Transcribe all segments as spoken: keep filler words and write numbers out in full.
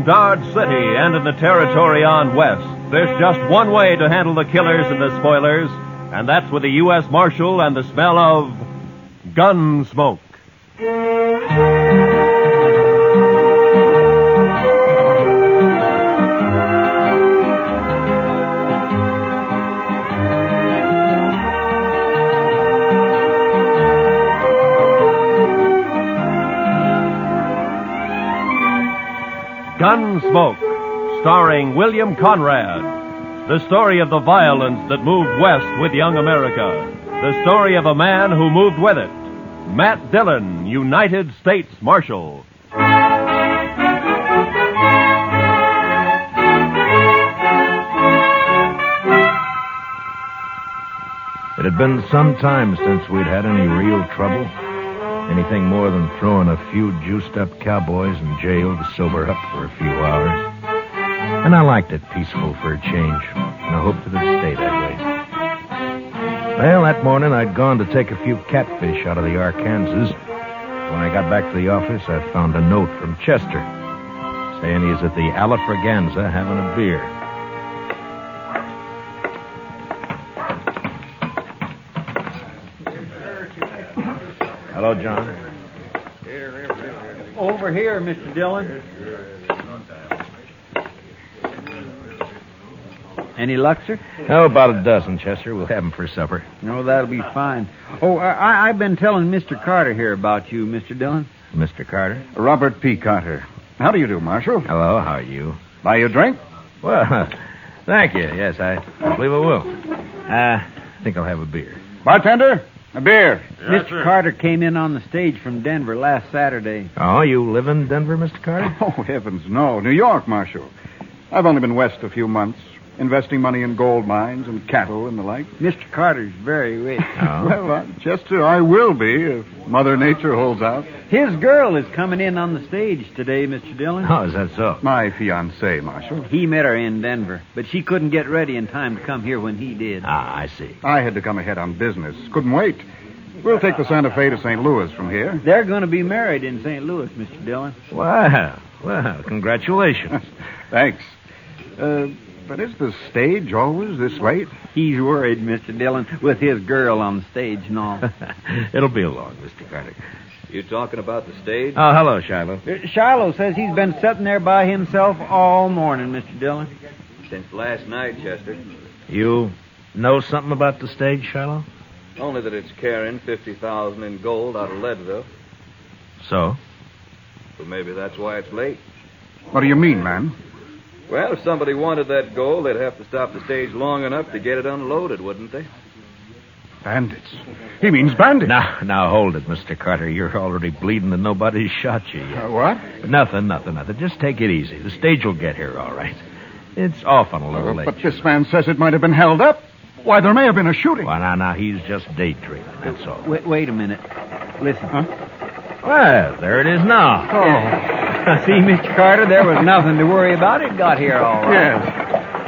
in Dodge City and in the territory on west, there's just one way to handle the killers and the spoilers, and that's with the U S Marshal and the smell of gun smoke. Gunsmoke, starring William Conrad. The story of the violence that moved west with young America. The story of a man who moved with it. Matt Dillon, United States Marshal. It had been some time since we'd had any real trouble. Anything more than throwing a few juiced-up cowboys in jail to sober up for a few hours. And I liked it peaceful for a change, and I hoped that it'd stay that way. Well, that morning I'd gone to take a few catfish out of the Arkansas. When I got back to the office, I found a note from Chester saying he's at the Alafraganza having a beer. Hello, John. Over here, Mister Dillon. Any luck, sir? Oh, about a dozen, Chester. We'll have them for supper. No, that'll be fine. Oh, I, I've been telling Mister Carter here about you, Mister Dillon. Mister Carter? Robert P. Carter. How do you do, Marshal? Hello, how are you? Buy you a drink? Well, thank you. Yes, I, I believe I will. Uh, I think I'll have a beer. Bartender, a beer. Yes, Mister Sir. Carter came in on the stage from Denver last Saturday. Oh, you live in Denver, Mister Carter? Oh, heavens, no. New York, Marshal. I've only been west a few months, investing money in gold mines and cattle and the like. Mister Carter's very rich. Oh. Well, uh, Chester, I will be if Mother Nature holds out. His girl is coming in on the stage today, Mister Dillon. Oh, is that so? My fiancée, Marshal. He met her in Denver, but she couldn't get ready in time to come here when he did. Ah, I see. I had to come ahead on business. Couldn't wait. We'll take the Santa Fe to Saint Louis from here. They're going to be married in Saint Louis, Mister Dillon. Wow. Well, congratulations. Thanks. Uh, but is the stage always this late? He's worried, Mister Dillon, with his girl on the stage and all. It'll be along, Mister Carter. You talking about the stage? Oh, hello, Shiloh. Uh, Shiloh says he's been sitting there by himself all morning, Mister Dillon. Since last night, Chester. You know something about the stage, Shiloh? Only that it's carrying fifty thousand dollars in gold out of Leadville. So? Well, maybe that's why it's late. What do you mean, man? Well, if somebody wanted that gold, they'd have to stop the stage long enough to get it unloaded, wouldn't they? Bandits. He means bandits. Now, now, hold it, Mister Carter. You're already bleeding and nobody's shot you yet. Uh, what? Nothing, nothing, nothing. Just take it easy. The stage will get here all right. It's off on a little Uh, late. but this man says it might have been held up. Why, there may have been a shooting. Well, now, now, he's just daydreaming, that's all. Wait, wait a minute. Listen. Huh? Well, there it is now. Oh. See, Mister Carter, there was nothing to worry about. It got here all right. Yes.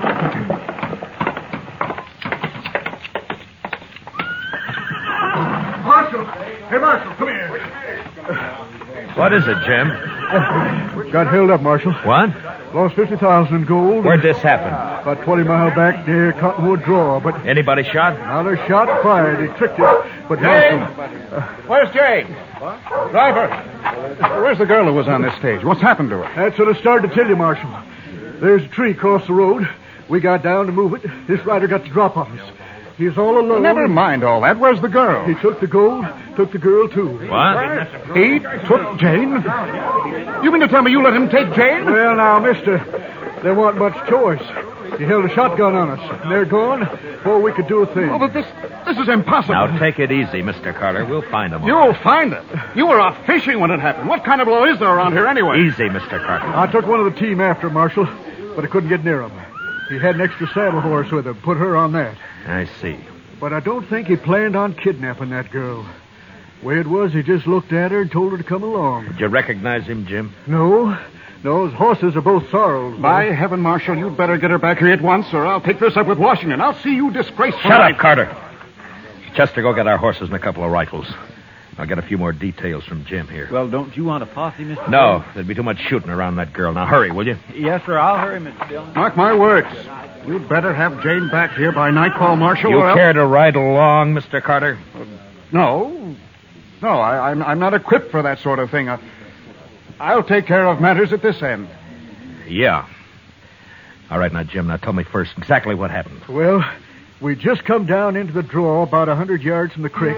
Marshal! Hey, Marshal, come here. What is it, Jim? Got held up, Marshal. What? Lost fifty thousand in gold. Where'd this happen? About twenty mile back near Cottonwood Draw, but Anybody shot? another shot fired. He tricked it. But Marshal... Uh, Where's Jane? What? Driver. where's the girl who was on this stage? What's happened to her? That's what I started to tell you, Marshal. There's a tree across the road. We got down to move it. This rider got the drop on us. He's all alone. Never mind all that. Where's the girl? He took the gold, took the girl, too. What? He took Jane? You mean to tell me you let him take Jane? Well, now, mister, there wasn't much choice. He held a shotgun on us, and they're gone before we could do a thing. Oh, but this this is impossible. Now, take it easy, Mister Carter. We'll find him. You'll find him. You were out fishing when it happened. What kind of law is there around here anyway? Easy, Mister Carter. I took one of the team after him, Marshal, but I couldn't get near him. He had an extra saddle horse with him. Put her on that. I see. But I don't think he planned on kidnapping that girl. Way it was, he just looked at her and told her to come along. Did you recognize him, Jim? No. No, his horses are both sorrels. By heaven, Marshal, you'd better get her back here at once, or I'll take this up with Washington. I'll see you disgraced for Shut life. up, Carter. Chester, go get our horses and a couple of rifles. I'll get a few more details from Jim here. Well, don't you want a posse, Mister No, Dillon? there'd be too much shooting around that girl. Now, hurry, will you? Yes, sir. I'll hurry, Mister Dillon. Mark my words. You'd better have Jane back here by nightfall, Marshal. You or else- care to ride along, Mister Carter? No. No, I, I'm, I'm not equipped for that sort of thing. I, I'll take care of matters at this end. Yeah. All right, now, Jim, now tell me first exactly what happened. Well, we just come down into the draw about a hundred yards from the creek.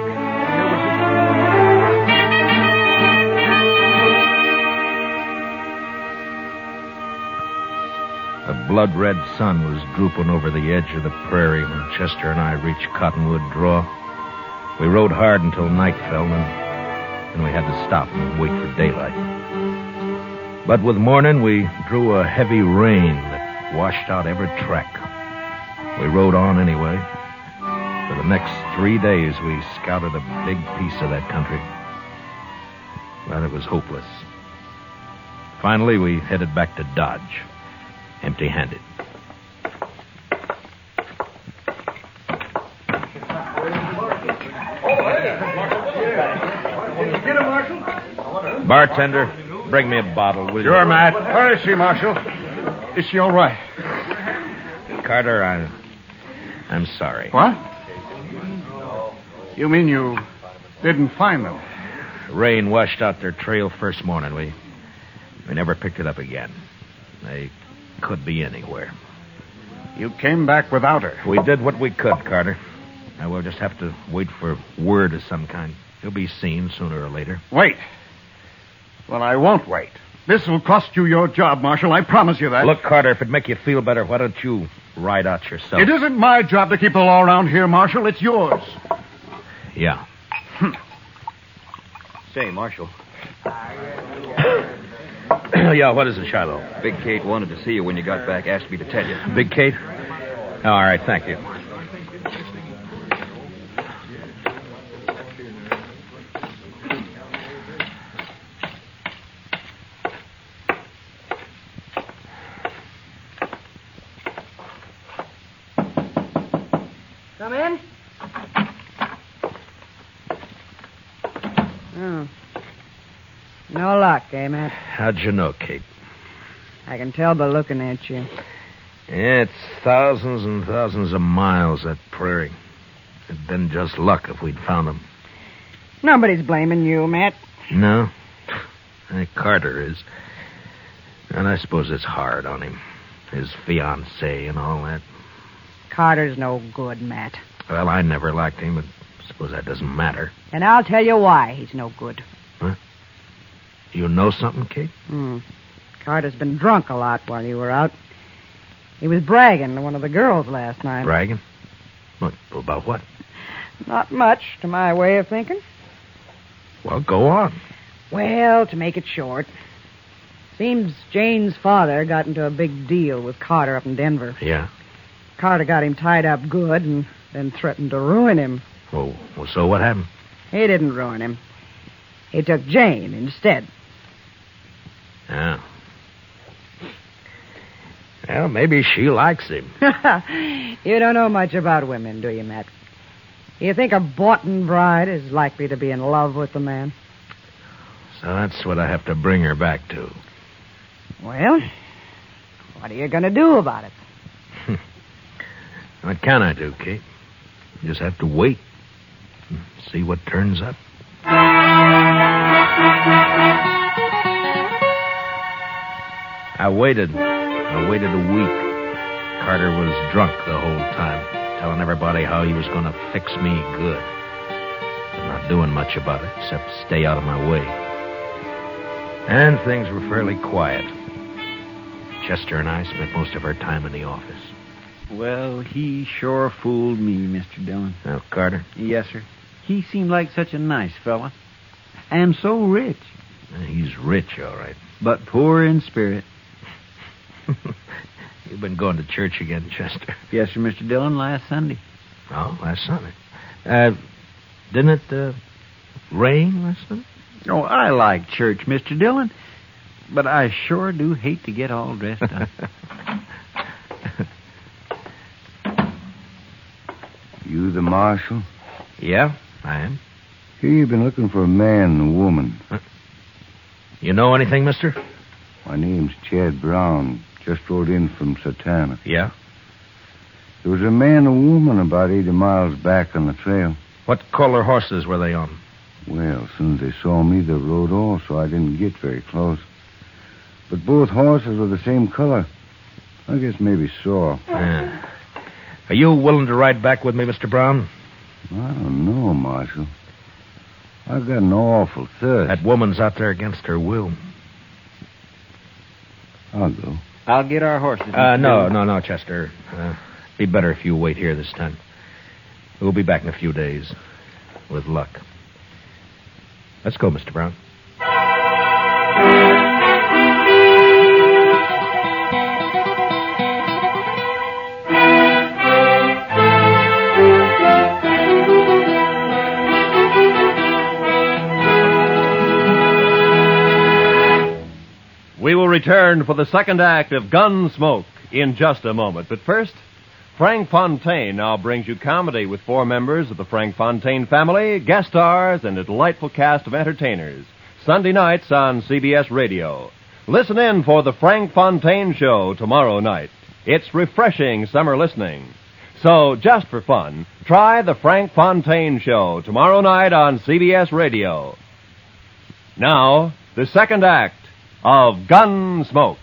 The blood-red sun was drooping over the edge of the prairie when Chester and I reached Cottonwood Draw. We rode hard until night fell, and then we had to stop and wait for daylight. But with morning, we drew a heavy rain that washed out every track. We rode on anyway. For the next three days, we scouted a big piece of that country. But it was hopeless. Finally, we headed back to Dodge, empty-handed. Bartender, bring me a bottle, will you? Sure, Matt. Where is she, Marshal? Is she all right? Carter, I, I'm sorry. What? You mean you didn't find them? Rain washed out their trail first morning. We, we never picked it up again. They could be anywhere. You came back without her. We did what we could, Carter. Now we'll just have to wait for word of some kind. You'll be seen sooner or later. Wait. Well, I won't wait. This will cost you your job, Marshal. I promise you that. Look, Carter, if it'd make you feel better, why don't you ride out yourself? It isn't my job to keep the law around here, Marshal. It's yours. Yeah. Say, Marshal, Yeah, what is it, Shiloh? Big Kate wanted to see you when you got back. Asked me to tell you. Big Kate? Oh, all right, thank you. Come in. Oh. No luck, eh, Matt? How'd you know, Kate? I can tell by looking at you. Yeah, it's thousands and thousands of miles, that prairie. It'd been just luck if we'd found them. Nobody's blaming you, Matt. No? Hey, Carter is. And I suppose it's hard on him. His fiancée and all that. Carter's no good, Matt. Well, I never liked him, but I suppose that doesn't matter. And I'll tell you why he's no good. Huh? You know something, Kate? Hmm. Carter's been drunk a lot while you were out. He was bragging to one of the girls last night. Bragging? What, about what? Not much, to my way of thinking. Well, go on. Well, to make it short, seems Jane's father got into a big deal with Carter up in Denver. Yeah? Carter got him tied up good and then threatened to ruin him. Well, well, so what happened? He didn't ruin him. He took Jane instead. Yeah. Well, maybe she likes him. You don't know much about women, do you, Matt? You think a boughten bride is likely to be in love with the man? So that's what I have to bring her back to. Well, what are you going to do about it? What can I do, Kate? You just have to wait and see what turns up. I waited. I waited a week. Carter was drunk the whole time, telling everybody how he was going to fix me good. But not doing much about it, except stay out of my way. And things were fairly quiet. Chester and I spent most of our time in the office. Well, he sure fooled me, Mister Dillon. Now, Carter? Yes, sir. He seemed like such a nice fella. And so rich. He's rich, all right. But poor in spirit. You've been going to church again, Chester. Yes, sir, Mister Dillon, last Sunday. Oh, last Sunday. Uh, didn't it uh, rain last Sunday? Oh, I like church, Mister Dillon. But I sure do hate to get all dressed up. You the marshal? Yeah, I am. Here you've been looking for a man and a woman. Huh? You know anything, mister? My name's Chad Brown. Just rode in from Satana. Yeah? There was a man and a woman about eighty miles back on the trail. What color horses were they on? Well, as soon as they saw me, they rode off, so I didn't get very close. But both horses were the same color. I guess maybe so. Yeah. Are you willing to ride back with me, Mister Brown? I don't know, Marshal. I've got an awful thirst. That woman's out there against her will. I'll go. I'll get our horses. Uh, no, no, no, Chester. Uh, be better if you wait here this time. We'll be back in a few days. With luck. Let's go, Mister Brown. We will return for the second act of Gunsmoke in just a moment. But first, Frank Fontaine now brings you comedy with four members of the Frank Fontaine family, guest stars, and a delightful cast of entertainers. Sunday nights on C B S Radio. Listen in for the Frank Fontaine Show tomorrow night. It's refreshing summer listening. So, just for fun, try the Frank Fontaine Show tomorrow night on C B S Radio. Now, the second act of Gunsmoke.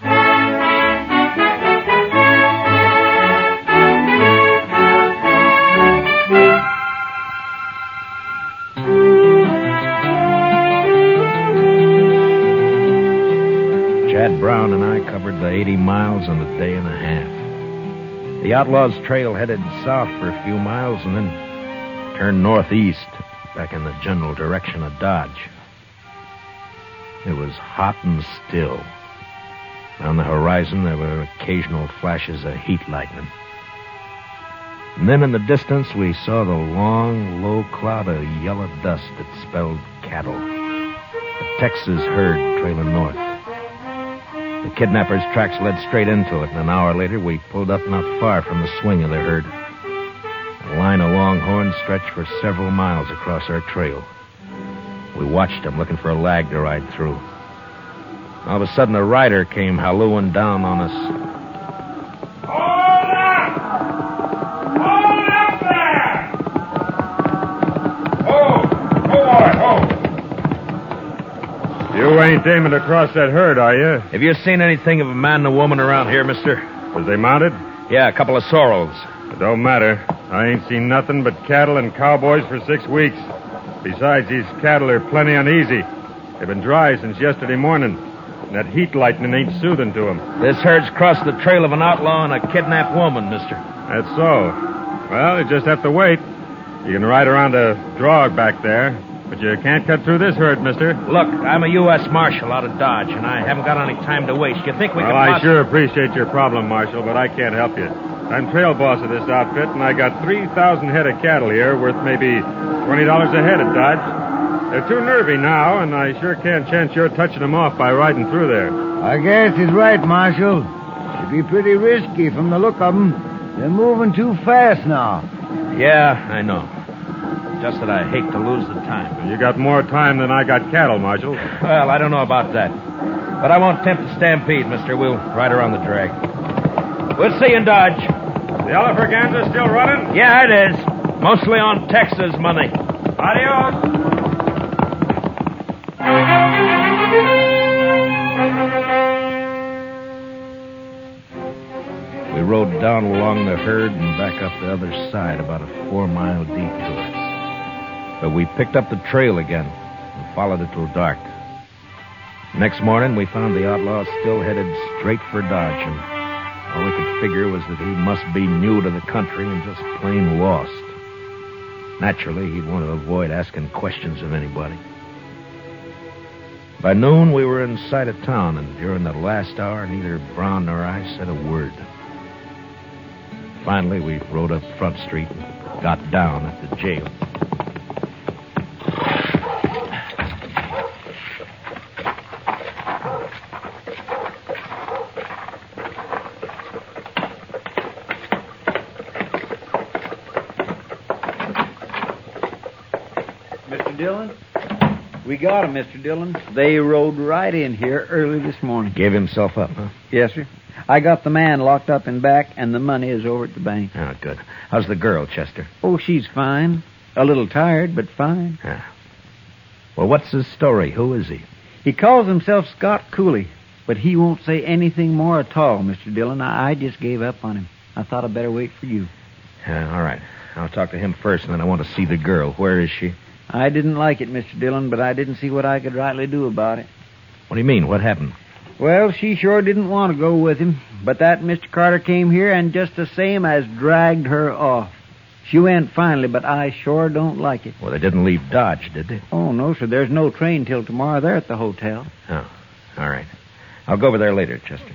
Chad Brown and I covered the eighty miles in a day and a half. The Outlaws' trail headed south for a few miles and then turned northeast, back in the general direction of Dodge. It was hot and still. On the horizon, there were occasional flashes of heat lightning. And then in the distance, we saw the long, low cloud of yellow dust that spelled cattle. A Texas herd trailing north. The kidnappers' tracks led straight into it, and an hour later, we pulled up not far from the swing of the herd. A line of longhorns stretched for several miles across our trail. We watched them, looking for a lag to ride through. All of a sudden, a rider came hallooing down on us. Hold up! Hold up there! Oh, oh, boy, oh. You ain't aiming to cross that herd, are you? Have you seen anything of a man and a woman around here, mister? Was they mounted? Yeah, a couple of sorrels. It don't matter. I ain't seen nothing but cattle and cowboys for six weeks. Besides, these cattle are plenty uneasy. They've been dry since yesterday morning. And that heat lightning ain't soothing to them. This herd's crossed the trail of an outlaw and a kidnapped woman, mister. That's so. Well, you just have to wait. You can ride around a drog back there, but you can't cut through this herd, mister. Look, I'm a U S Marshal out of Dodge, and I haven't got any time to waste. You think we well, can... I poss- sure appreciate your problem, Marshal, but I can't help you. I'm trail boss of this outfit, and I got three thousand head of cattle here worth maybe twenty dollars a head at Dodge. They're too nervy now, and I sure can't chance your touching them off by riding through there. I guess he's right, Marshal. It'd be pretty risky from the look of them. They're moving too fast now. Yeah, I know. Just that I hate to lose the time. You got more time than I got cattle, Marshal. Well, I don't know about that. But I won't tempt the stampede, mister. We'll ride around the drag. We'll see you in Dodge. The Elephant still running? Yeah, it is. Mostly on Texas money. Adios. We rode down along the herd and back up the other side, about a four-mile detour. But we picked up the trail again and followed it till dark. Next morning, we found the outlaw still headed straight for Dodge, and all we could figure was that he must be new to the country and just plain lost. Naturally, he'd want to avoid asking questions of anybody. By noon, we were in sight of town, and during the last hour, neither Brown nor I said a word. Finally, we rode up Front Street and got down at the jail. Mister Dillon? We got 'em, Mister Dillon. They rode right in here early this morning. Gave himself up, huh? Yes, sir. I got the man locked up in back, and the money is over at the bank. Oh, good. How's the girl, Chester? Oh, she's fine. A little tired, but fine. Ah. Well, what's his story? Who is he? He calls himself Scott Cooley, but he won't say anything more at all, Mister Dillon. I, I just gave up on him. I thought I'd better wait for you. Uh, all right. I'll talk to him first, and then I want to see the girl. Where is she? I didn't like it, Mister Dillon, but I didn't see what I could rightly do about it. What do you mean? What happened? Well, she sure didn't want to go with him, but that Mister Carter came here and just the same as dragged her off. She went finally, but I sure don't like it. Well, they didn't leave Dodge, did they? Oh, no, sir. There's no train till tomorrow. They're at the hotel. Oh, all right. I'll go over there later, Chester.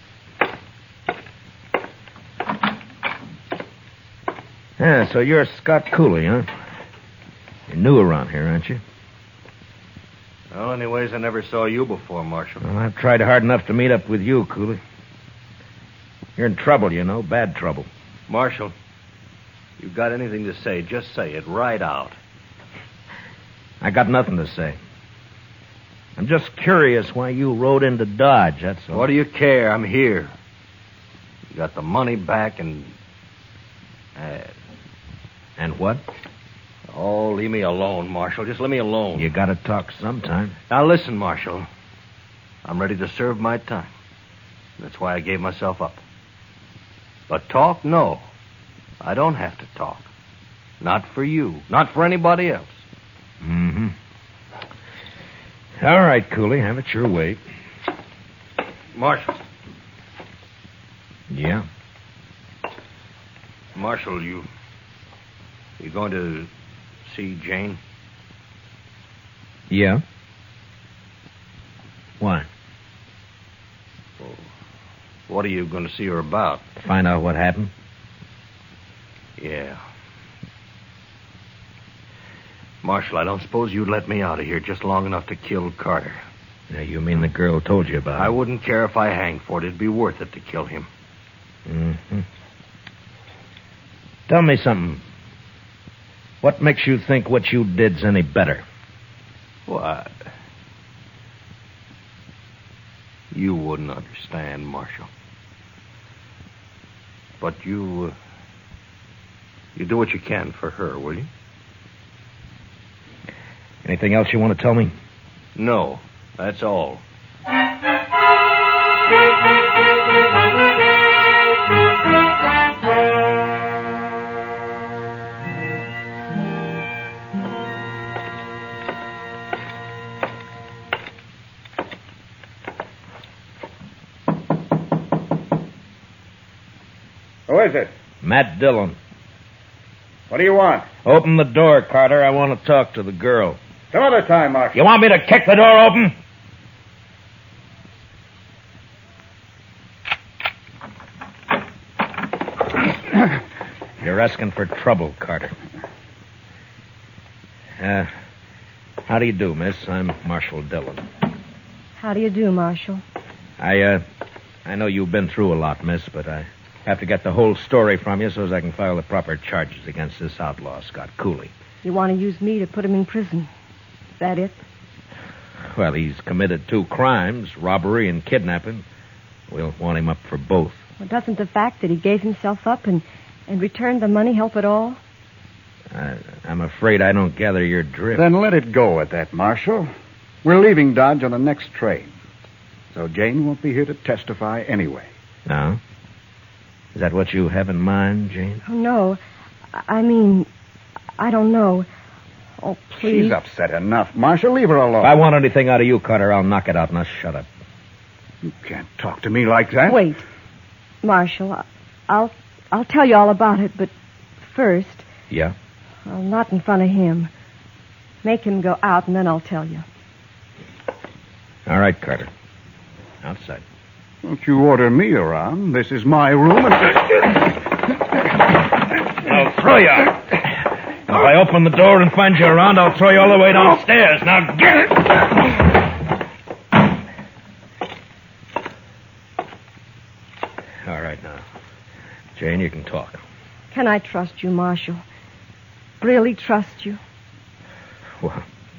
Yeah, so you're Scott Cooley, huh? You're new around here, aren't you? Well, anyways, I never saw you before, Marshal. Well, I've tried hard enough to meet up with you, Cooley. You're in trouble, you know, bad trouble. Marshal, you got anything to say, just say it right out. I got nothing to say. I'm just curious why you rode into Dodge, that's all. What do you care? I'm here. You got the money back and... Uh, and what? Oh, leave me alone, Marshal. Just leave me alone. You gotta talk sometime. Now listen, Marshal. I'm ready to serve my time. That's why I gave myself up. But talk, no. I don't have to talk. Not for you. Not for anybody else. Mm-hmm. All right, Cooley. Have it your way. Marshal. Yeah? Marshal, you... You going to see Jane? Yeah? Why? Well, what are you going to see her about? Find out what happened? Yeah. Marshal, I don't suppose you'd let me out of here just long enough to kill Carter. Now, you mean the girl told you about it? I wouldn't care if I hang for it. It'd be worth it to kill him. Mm-hmm. Tell me something. What makes you think what you did's any better? What? You wouldn't understand, Marshal. But you... Uh, you do what you can for her, will you? Anything else you want to tell me? No, that's all. Who is it? Matt Dillon. What do you want? Open the door, Carter. I want to talk to the girl. Some other time, Marshal. You want me to kick the door open? You're asking for trouble, Carter. Uh, how do you do, miss? I'm Marshal Dillon. How do you do, Marshal? I, uh, I know you've been through a lot, miss, but I have to get the whole story from you so as I can file the proper charges against this outlaw, Scott Cooley. You want to use me to put him in prison? Is that it? Well, he's committed two crimes, robbery and kidnapping. We'll want him up for both. Well, doesn't the fact that he gave himself up and, and returned the money help at all? I, I'm afraid I don't gather your drift. Then let it go at that, Marshal. We're leaving Dodge on the next train. So Jane won't be here to testify anyway. No? Is that what you have in mind, Jane? Oh, no. I mean, I don't know. Oh, please. She's upset enough. Marshal, leave her alone. If I want anything out of you, Carter, I'll knock it out. Now shut up. You can't talk to me like that. Wait. Marshal, I'll I'll tell you all about it, but first... Yeah? Well, not in front of him. Make him go out, and then I'll tell you. All right, Carter. Outside. Don't you order me around. This is my room, and... I'll throw you out. If I open the door and find you around, I'll throw you all the way downstairs. Now get it! All right, now. Jane, you can talk. Can I trust you, Marshal? Really trust you? Well,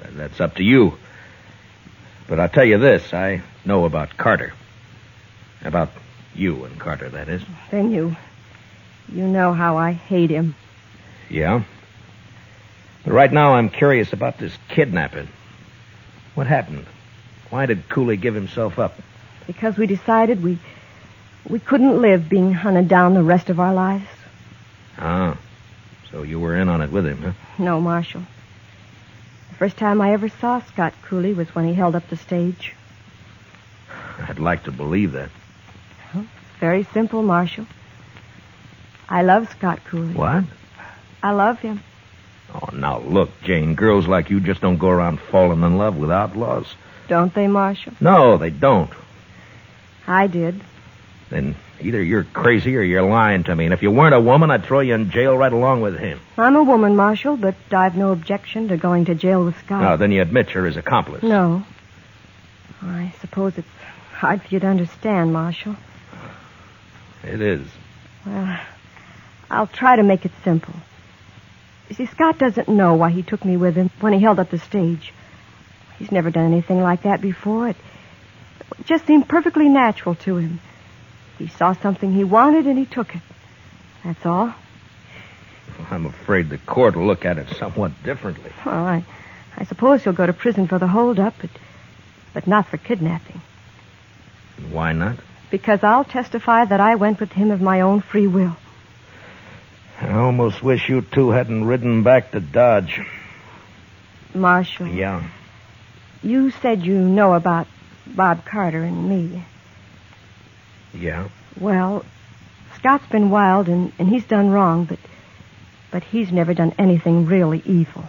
that's up to you. But I'll tell you this, I know about Carter. About you and Carter, that is. Then you... You know how I hate him. Yeah? But right now I'm curious about this kidnapping. What happened? Why did Cooley give himself up? Because we decided we... We couldn't live being hunted down the rest of our lives. Ah, so you were in on it with him, huh? No, Marshal. The first time I ever saw Scott Cooley was when he held up the stage. I'd like to believe that. Well, it's very simple, Marshal. I love Scott Cooley. What? I love him. Oh, now look, Jane, girls like you just don't go around falling in love with outlaws. Don't they, Marshal? No, they don't. I did. Then either you're crazy or you're lying to me. And if you weren't a woman, I'd throw you in jail right along with him. I'm a woman, Marshal, but I've no objection to going to jail with Scott. No, then you admit you're his accomplice. No. I suppose it's hard for you to understand, Marshal. It is. Well, I'll try to make it simple. You see, Scott doesn't know why he took me with him when he held up the stage. He's never done anything like that before. It just seemed perfectly natural to him. He saw something he wanted and he took it. That's all. I'm afraid the court will look at it somewhat differently. Well, I, I suppose he'll go to prison for the holdup, but, but not for kidnapping. Why not? Because I'll testify that I went with him of my own free will. I almost wish you two hadn't ridden back to Dodge. Marshal. Yeah. You said you know about Bob Carter and me. Yeah? Well, Scott's been wild and, and he's done wrong, but but he's never done anything really evil.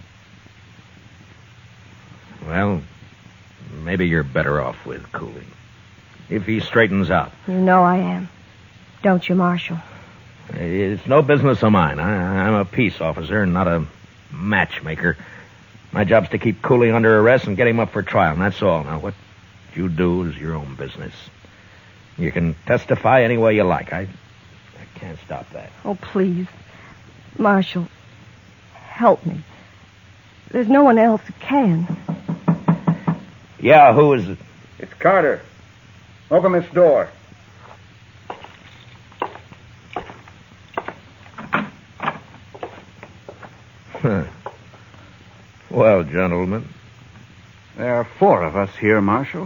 Well, maybe you're better off with Cooley. If he straightens out. You know I am. Don't you, Marshal? It's no business of mine. I, I'm a peace officer, not a matchmaker. My job's to keep Cooley under arrest and get him up for trial, and that's all. Now, what you do is your own business. You can testify any way you like. I, I can't stop that. Oh, please. Marshal, help me. There's no one else who can. Yeah, who is it? It's Carter. Open this door. Huh. Well, gentlemen. There are four of us here, Marshal.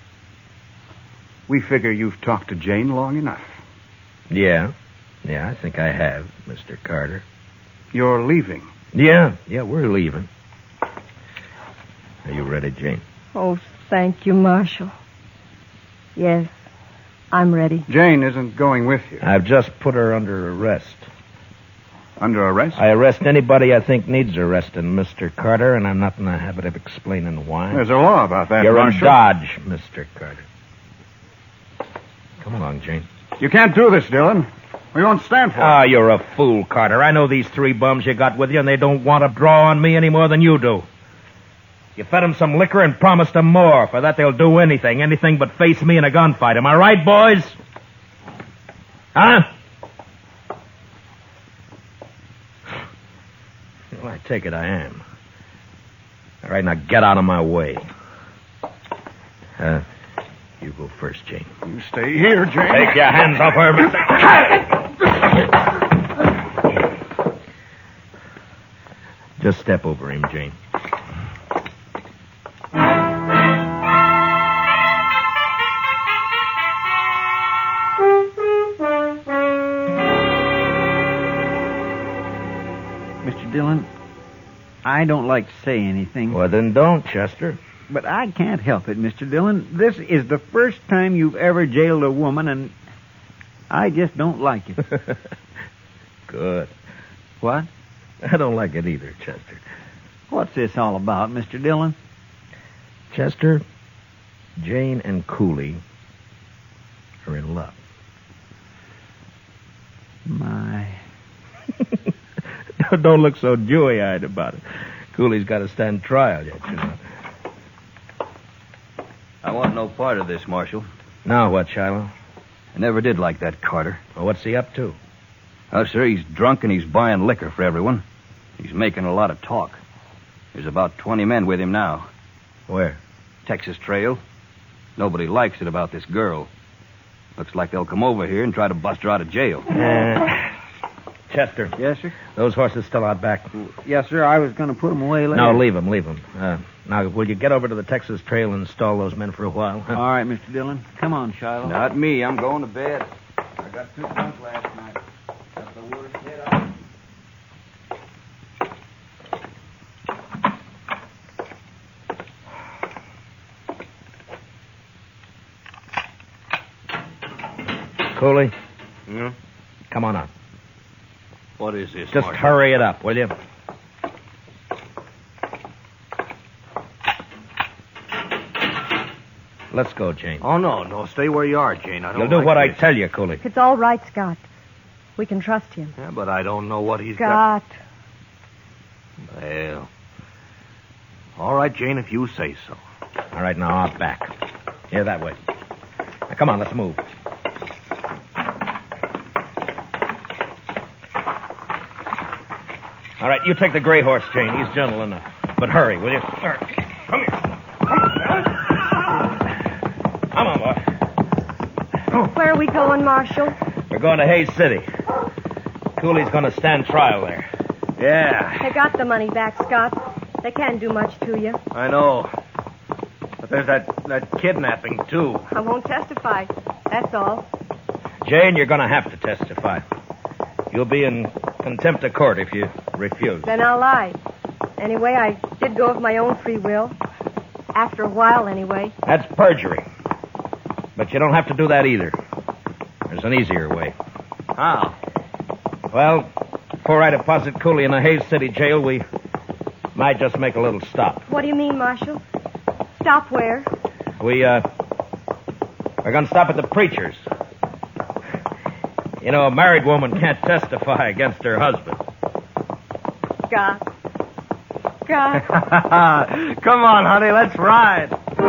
We figure you've talked to Jane long enough. Yeah. Yeah, I think I have, Mister Carter. You're leaving? Yeah. Yeah, we're leaving. Are you ready, Jane? Oh, thank you, Marshal. Yes, I'm ready. Jane isn't going with you. I've just put her under arrest. Under arrest? I arrest anybody I think needs arresting, Mister Carter, and I'm not in the habit of explaining why. There's a law about that, You're Marshal. in Dodge, Mister Carter. Come along, Jane. You can't do this, Dillon. We won't stand for it. Ah, you're a fool, Carter. I know these three bums you got with you, and they don't want to draw on me any more than you do. You fed them some liquor and promised them more. For that, they'll do anything, anything but face me in a gunfight. Am I right, boys? Huh? Well, I take it I am. All right, now get out of my way. Uh, you go first, Jane. You stay here, Jane. Take your hands off her, Mister Just step over him, Jane. Mister Dillon, I don't like to say anything. Well, then don't, Chester. But I can't help it, Mister Dillon. This is the first time you've ever jailed a woman, and I just don't like it. Good. What? I don't like it either, Chester. What's this all about, Mister Dillon? Chester, Jane and Cooley are in love. My. Don't look so dewy-eyed about it. Cooley's got to stand trial yet, you know. I want no part of this, Marshal. Now what, Shiloh? I never did like that Carter. Well, what's he up to? Oh, sir, he's drunk and he's buying liquor for everyone. He's making a lot of talk. There's about twenty men with him now. Where? Texas Trail. Nobody likes it about this girl. Looks like they'll come over here and try to bust her out of jail. Uh, Chester. Yes, sir? Those horses still out back? Yes, sir. I was going to put them away later. No, leave them, leave them. Uh, now, will you get over to the Texas Trail and stall those men for a while? Huh? All right, Mister Dillon. Come on, Shiloh. Not me. I'm going to bed. I got too drunk last night. Got the worst head out. Cooley? Hmm? Come on out. What is this, Just Marshal? hurry it up, will you? Let's go, Jane. Oh, no, no. Stay where you are, Jane. I don't You'll do like what this. I tell you, Cooley. It's all right, Scott. We can trust him. Yeah, but I don't know what he's got. Scott. Well, all right, Jane, if you say so. All right, now out back. Here, that way. Now, come on, let's move. All right, you take the gray horse, Jane. He's gentle enough. But hurry, will you? Come here. Come on, boy. Where are we going, Marshal? We're going to Hayes City. Cooley's going to stand trial there. Yeah, They got the money back, Scott. They can't do much to you. I know. But there's that, that kidnapping, too. I won't testify. That's all. Jane, you're going to have to testify. You'll be in contempt of court if you refuse. Then I'll lie. Anyway, I did go of my own free will. After a while, anyway. That's perjury. But you don't have to do that either. There's an easier way. How? Well, before I deposit Cooley in the Hayes City jail, we might just make a little stop. What do you mean, Marshal? Stop where? We, uh, we're going to stop at the preacher's. You know, a married woman can't testify against her husband. Scott. Scott. Come on, honey, let's ride.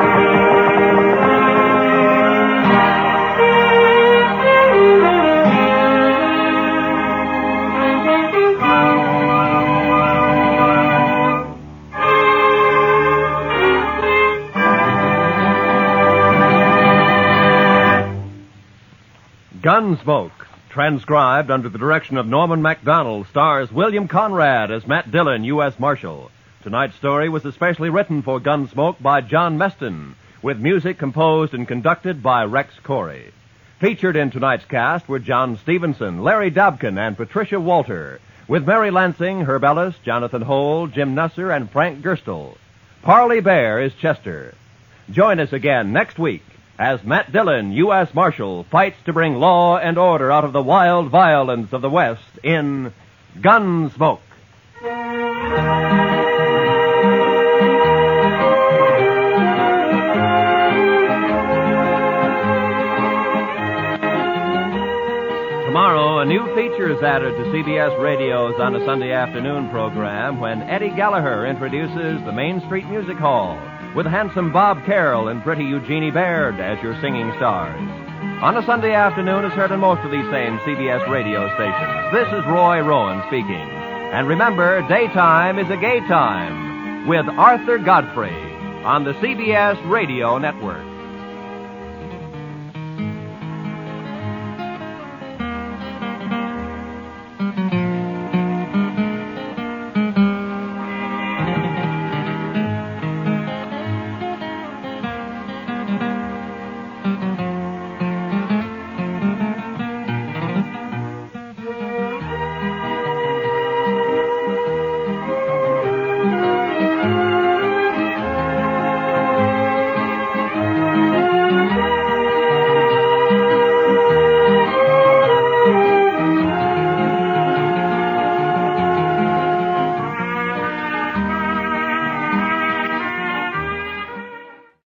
Gunsmoke, transcribed under the direction of Norman MacDonald, stars William Conrad as Matt Dillon, U S Marshal. Tonight's story was especially written for Gunsmoke by John Meston, with music composed and conducted by Rex Corey. Featured in tonight's cast were John Stevenson, Larry Dobkin, and Patricia Walter, with Mary Lansing, Herb Ellis, Jonathan Hole, Jim Nusser, and Frank Gerstle. Parley Bear is Chester. Join us again next week as Matt Dillon, U S Marshal, fights to bring law and order out of the wild violence of the West in Gunsmoke. Tomorrow, a new feature is added to C B S Radio's On a Sunday Afternoon program when Eddie Gallagher introduces the Main Street Music Hall with handsome Bob Carroll and pretty Eugenie Baird as your singing stars. On a Sunday Afternoon is heard on most of these same C B S radio stations. This is Roy Rowan speaking. And remember, daytime is a gay time with Arthur Godfrey on the C B S Radio Network.